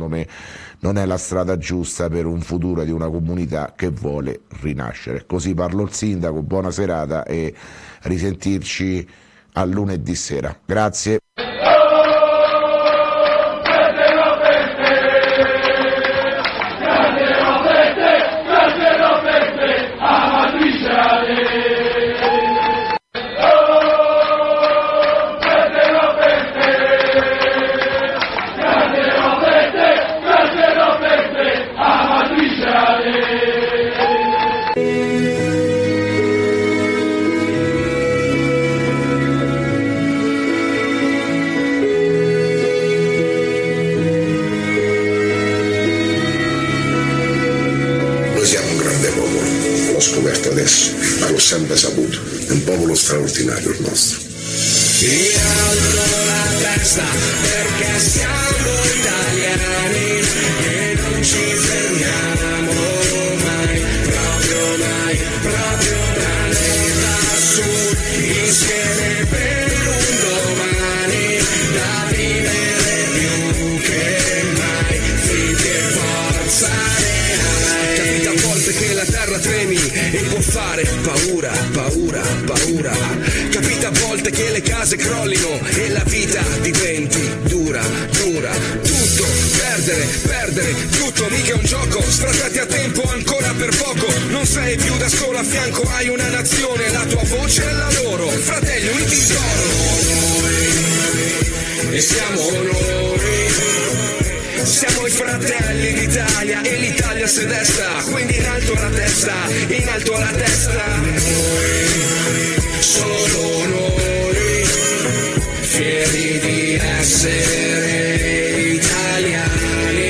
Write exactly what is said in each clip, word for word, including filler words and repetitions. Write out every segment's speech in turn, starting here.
secondo me non è la strada giusta per un futuro di una comunità che vuole rinascere. Così parlo il sindaco, buona serata e risentirci a lunedì sera. Grazie. Scoperto adesso, ma l'ho sempre saputo, è un popolo straordinario il nostro. In alto la testa perché siamo italiani e non ci fermiamo mai, proprio mai, proprio planeta sud, insieme per un domani da vivere più che mai, finché forza hai. Capita a volte che la terra tremi e può fare paura, paura, paura. Capita a volte che le case crollino e la vita diventi dura, dura. Tutto, perdere, perdere, tutto mica un gioco. Sfrattati a tempo ancora per poco. Non sei più da solo, a fianco hai una nazione. La tua voce è la loro, fratelli uniti in coro. E siamo noi. Siamo i fratelli d'Italia e l'Italia si desta, quindi in alto la testa, in alto la testa. Noi, solo noi, fieri di essere italiani.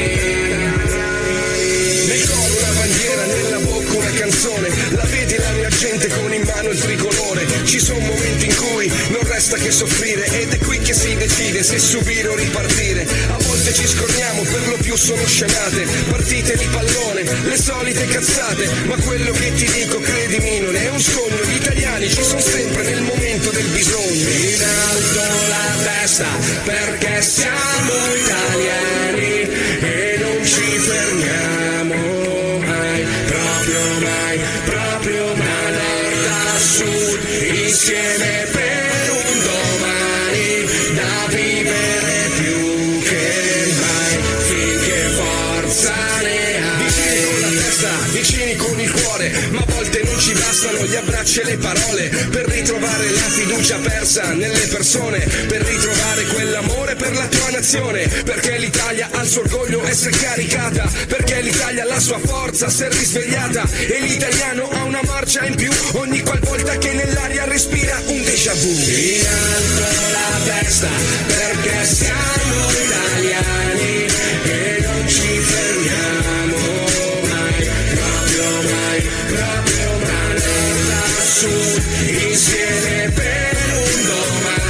Nel coro una bandiera, nella bocca una canzone, la vedi la mia gente con in mano il tricolore. Ci sono momenti in cui non resta che soffrire ed è qui che si decide se subire o ripartire. A volte ci scorniamo, per lo più sono scenate, partite di pallone, le solite cazzate, ma quello che ti dico credimi non è un sogno. Gli italiani ci sono sempre nel momento del bisogno. In alto la testa perché siamo italiani e non ci fermiamo mai, proprio mai, proprio mai, nord a sud, insieme per un domani da vivere più che mai, finché forza ne ha. Vicini con la testa, vicini con il cuore, ma a volte non ci bastano gli abbracci e le parole per ritrovare la fiducia persa nelle persone, per ritrovare quell'amore per la tua nazione, perché l'Italia ha il suo orgoglio e si è caricata, perché l'Italia ha la sua forza, si è risvegliata e l'italiano ha una marcia in più ogni qualvolta che nell'aria respira un déjà vu. In alto la testa perché siamo italiani e non ci fermiamo mai, proprio mai, proprio mai, da sud, insieme per un domani.